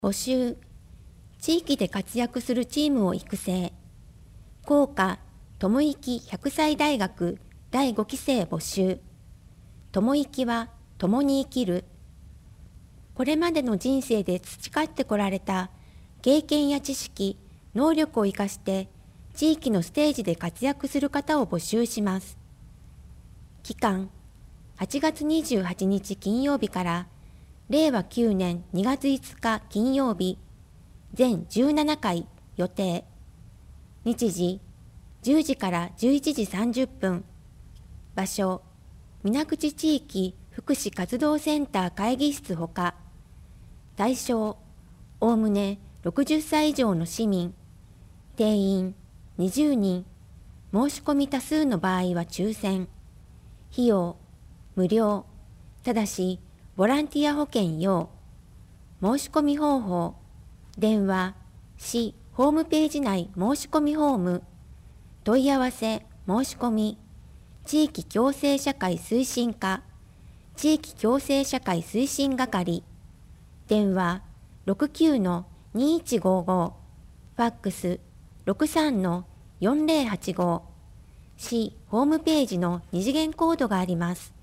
募集、地域で活躍するチームを育成。校歌、ともいき100歳大学第5期生募集。ともいきは共に生きる。これまでの人生で培ってこられた経験や知識、能力を生かして地域のステージで活躍する方を募集します。期間、8月28日金曜日から令和9年2月5日金曜日、全17回予定。日時、10時から11時30分。場所、水口地域福祉活動センター会議室ほか。対象、おおむね60歳以上の市民。定員、20人。申し込み多数の場合は抽選。費用、無料。ただし、ボランティア保険用。申し込み方法。電話、市ホームページ内申し込みフォーム。問い合わせ、申し込み。地域共生社会推進課。地域共生社会推進係。電話、69-2155。ファックス、63-4085。市ホームページの二次元コードがあります。